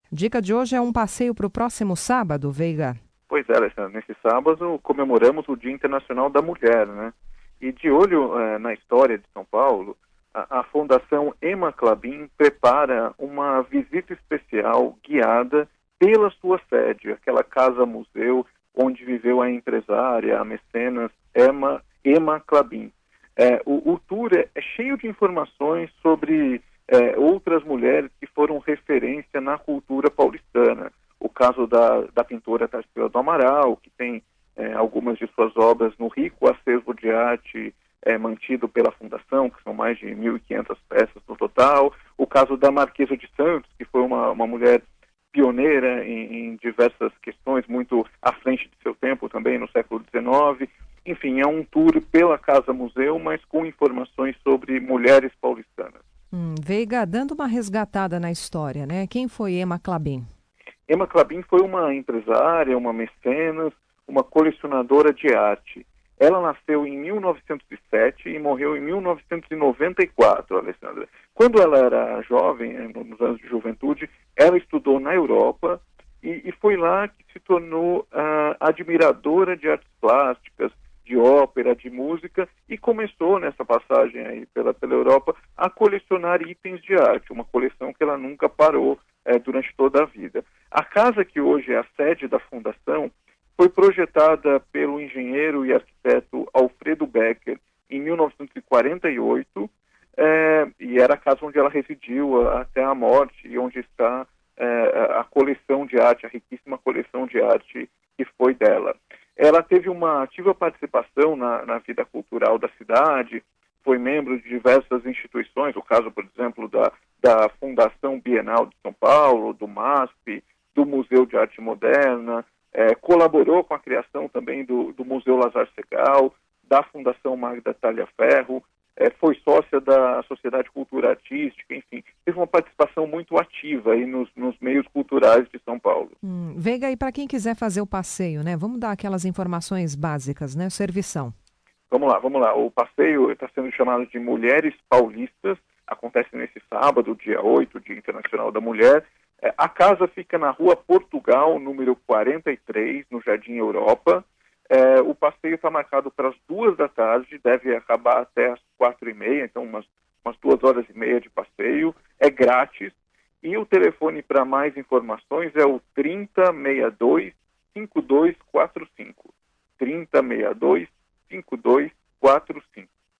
Dica de hoje é um passeio para o próximo sábado, Veiga. Pois é, Alessandra, nesse sábado comemoramos o Dia Internacional da Mulher, né? E de olho na história de São Paulo, a Fundação Emma Klabin prepara uma visita especial guiada pela sua sede, aquela casa-museu onde viveu a empresária, a mecenas Emma Klabin. O tour é cheio de informações sobre outras mulheres que foram referência na cultura paulistana. O caso da pintora Tarsila do Amaral, que tem algumas de suas obras no rico acervo de arte mantido pela Fundação, que são mais de 1.500 peças no total. O caso da Marquesa de Santos, que foi uma mulher pioneira em diversas questões, muito à frente de seu tempo também, no século XIX. Enfim, é um tour pela Casa Museu, mas com informações sobre mulheres paulistanas. Veiga, dando uma resgatada na história, né? Quem foi Emma Klabin? Emma Klabin foi uma empresária, uma mecenas, uma colecionadora de arte. Ela nasceu em 1907 e morreu em 1994, Alessandra. Quando ela era jovem, nos anos de juventude, ela estudou na Europa e foi lá que se tornou admiradora de artes plásticas, de ópera, de música, e começou nessa passagem aí pela Europa a colecionar itens de arte, uma coleção que ela nunca parou durante toda a vida. A casa que hoje é a sede da fundação foi projetada pelo engenheiro e arquiteto Alfredo Becker em 1948 e era a casa onde ela residiu até a morte e onde está a coleção de arte, a riquíssima coleção de arte que foi dela. Ela teve uma ativa participação na vida cultural da cidade, foi membro de diversas instituições, o caso, por exemplo, da Fundação Bienal de São Paulo, do MASP, do Museu de Arte Moderna, colaborou com a criação também do Museu Lazar Segal, da Fundação Magda Talhaferro, foi sócia da Sociedade Cultura Artística, enfim, teve uma participação muito ativa aí nos meios culturais de São Paulo. Veiga, e para quem quiser fazer o passeio, né? Vamos dar aquelas informações básicas, né? Servição. Vamos lá. O passeio está sendo chamado de Mulheres Paulistas, acontece nesse sábado, dia 8, Dia Internacional da Mulher. A casa fica na Rua Portugal, número 43, no Jardim Europa. O passeio está marcado para as 2 da tarde, deve acabar até as 4h30, então umas 2 horas e meia de passeio. É grátis. E o telefone para mais informações é o 3062-5245. 3062-5245.